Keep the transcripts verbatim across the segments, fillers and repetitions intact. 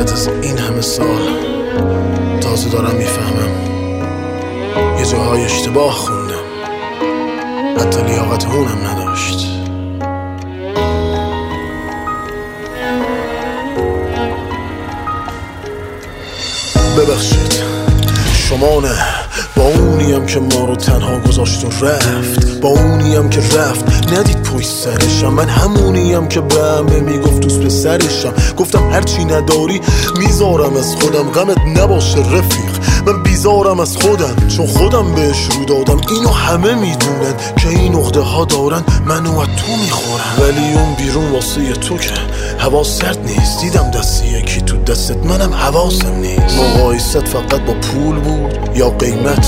بعد از این همه سال تازه دارم میفهمم یه جاهای اشتباه خوندم، حتی لیاقت اونم نداشت. ببخشید، شما نه، با اونیم که ما رو تنها گذاشت و رفت، با اونیم که رفت ندید پشت سرشم. من همونیم که به همه میگفت دوست به سرشم. گفتم هرچی نداری میذارم از خودم، غمت نباشه رفیق، من بیزارم از خودم، چون خودم بهش رو دادم. اینو همه میدونن که این عقده ها دارن، منو از تو میخورن. ولی اون بیرون واسه تو که هوا سرد نیست. دیدم دستی یکی تو دستت، منم حواسم نیست. مقایست فقط با پول بود یا قیمت؟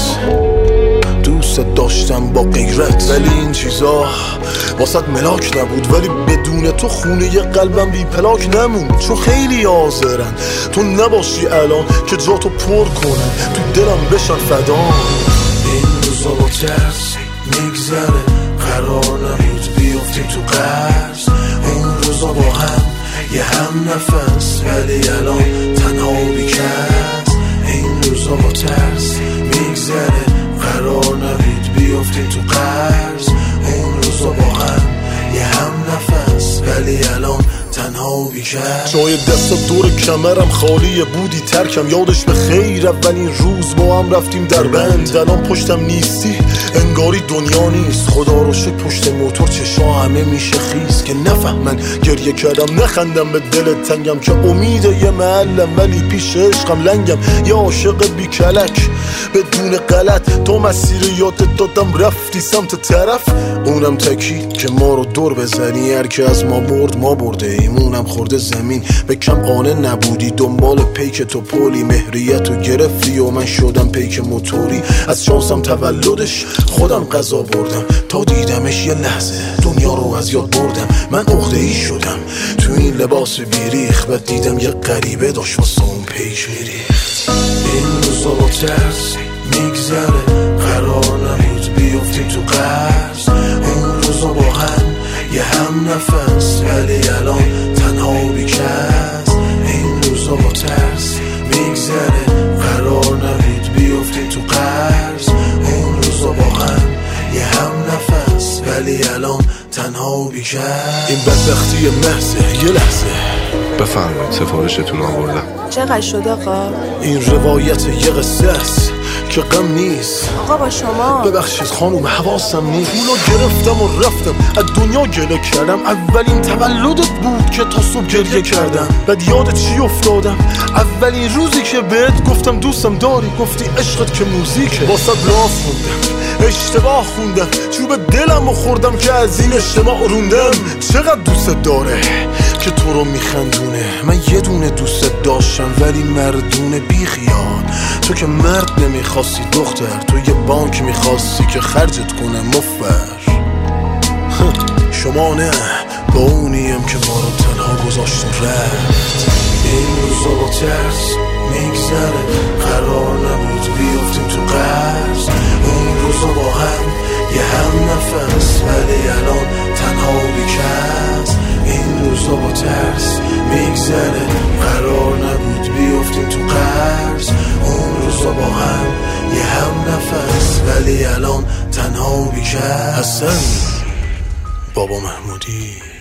دوست داشتم با غیرت، ولی این چیزا واسط ملاک نبود. ولی بدون تو خونه ی قلبم بی پلاک نمون، چون خیلی آزرن تو نباشی الان که جا تو پر کنن، تو دلم بشن فدا. این روزا با ترس میگذره، قرار نبود بیافتیم تو قرض. این روزا با هم یه هم نفس، ولی الان تنها بیکس. این روزا با ترس میگذره، قرار نبود بیافتیم تو قرض. اون روزا با هم یه هم نفس، ولی الان تنها بیکس. جای دست دور کمرم خالیه، بودی ترکم یادش به خیر. اولین روز با هم رفتیم در بند، الان پشتم نیستی انگاری دنیا نیست. خدا رو شکر پشت موتور چشا همه میشه خیز، که نفهمن گریه کردم نخندم به دل تنگم، که امید یه محلم ولی پیش عشقم لنگم. یه عاشق بی کلک بدون غلط، تو مسیر یادت دادم رفتی سمت طرف. اونم تکی که ما رو دور بزنی، هر که از ما برد ما برده ایمونم خورده زمین. به کم قانه نبودی دنبال پیک تو پولی، مهریت رو گرفتی و من شدم پیک موتوری. از شانسم تولدش خودم قضا بردم، تا دیدمش یه لحظه دنیا رو از یاد بردم. من عقده ای شدم تو این لباس بیریخ، بعد دیدم یه غریبه داشت واسه اون پیش میریخت. این روزا با ترس میگذره، قرار نبود بیافتیم تو قرض. اون روزا با هم یه هم نفس، ولی الان تنها بیکس. این روزا با ترس میگذره، قرار نبود بیافتیم تو قرض. اون روزا با هم یه هم نفس، ولی الان تنها بیکس. این بدبختی محضه یه لحظه. بفرمایید سفارشتون آوردم. چقدر شد آقا؟ این روایت یه قصه است که غم نیست. آقا با شما ببخشید خانوم حواسم نیست. پولو گرفتم و رفتم از دنیا گله کردم. اولین تولدت بود که تا صبح گریه کردم. بعد یادت چی افتادم؟ اولین روزی که بهت گفتم دوستم داری، گفتی عشقت که موزیکه. واسه لاف خوندم، اشتباه خوندم، چوب دلمو خوردم که از این اجتماع روندم. چقدر دوست داره که تو رو میخندونه. من یه دونه دوست داشتم ولی مردونه بی خیال. تو که مرد نمیخواستی دختر، تو یه بانک میخواستی که خرجت کنه مفر. شما نه، با اونیم که ما رو تنها گذاشت و رفت. این روزا با ترس میگذره، قرار نبود بیافتیم تو قرض. اون روزا با هم یه هم نفس، ولی الان تنها بیکس. این روزا با ترس میگذره، قرار نبود بیافتیم تو قرض. اون روزا با هم یه هم نفس، ولی الان تنها بیکس. حسن بابا محمودی.